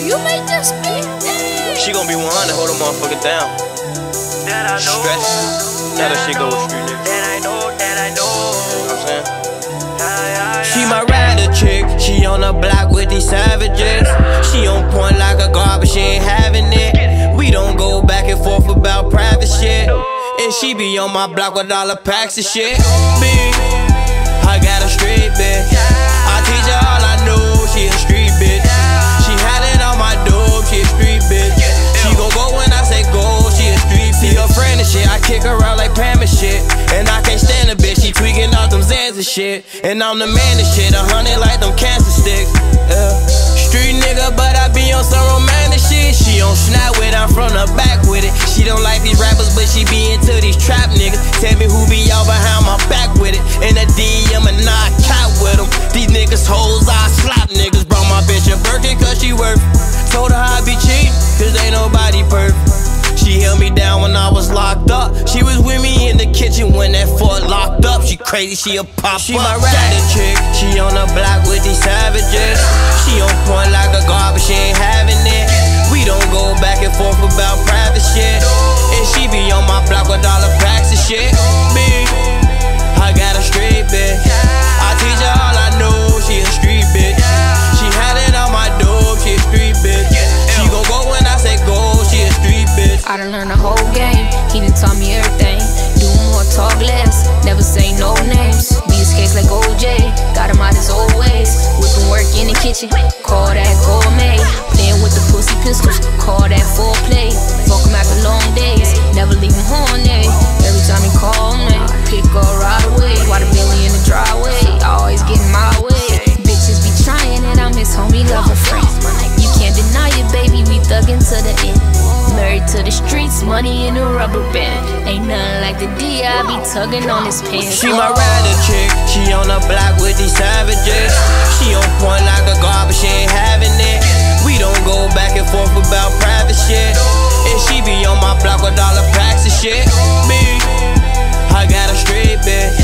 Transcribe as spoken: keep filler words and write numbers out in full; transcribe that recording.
you made this beat? She gon' be one hundred, hold a motherfucker down. That I know. Stress. Now that shit go with street niggas. That I know, that I know. You know what I'm saying? She She my rider chick. She on the block with these savages. She on point like a garbage, she ain't having it. We don't go back and forth about private shit. And she be on my block with all the packs and shit. Big, I got a straight bitch. I teach her all I know, she a street bitch. She had it on my dope, she a street bitch. She gon' go when I say go, she a street bitch. See her friend and shit, I kick her out like Pam and shit. And I can't stand a bitch, she tweaking off them Zans and shit. And I'm the man and shit, a hundred like them cancer sticks. Yeah. Street nigga, but I be on some romantic shit. She on snap with, I'm from the back with it. She don't like these rappers, but she be into these trap niggas. Tell me who be out behind my back with it. In the D M and knock out with them. These niggas hoes, I slap niggas. Brought my bitch a Birkin cause she worth. Told her I be cheap, cause ain't nobody perfect. She held me down when I was locked up. She was with me in the kitchen when that fort locked up. She crazy, she a pop She my rider chick. She on the block with these savages. She on point like a garbage, she ain't having it. We don't go back and forth about private shit. And she be on my block with all the packs and shit. Big, I got a straight bitch. I teach her all I know, she a street bitch. She had it on my dope, she a street bitch. She gon' go when I say go, she a street bitch. I done learned the whole game. He done taught me everything. Do more, talk less. Never say no names. Be his case like O J. Got him out his old ways. Whipping work in the kitchen. Call that gourmet. Playing with the pussy pistols. Call that foreplay. Fuck him after long days. Never leave him horny. Every time he call me, pick up right away. Water Billy in the driveway. Always getting my way. Bitches be trying it. I'm his homie, lover, friend. You can't deny it, baby. We thuggin' to the end. Married to the streets, money in a rubber band. Ain't nothing like the D, I be tugging on his pants. She my rider chick, she on the block with these savages. She on point like a garbage, she ain't having it. We don't go back and forth about private shit. And she be on my block with all the packs and shit. Big, I got a straight bitch.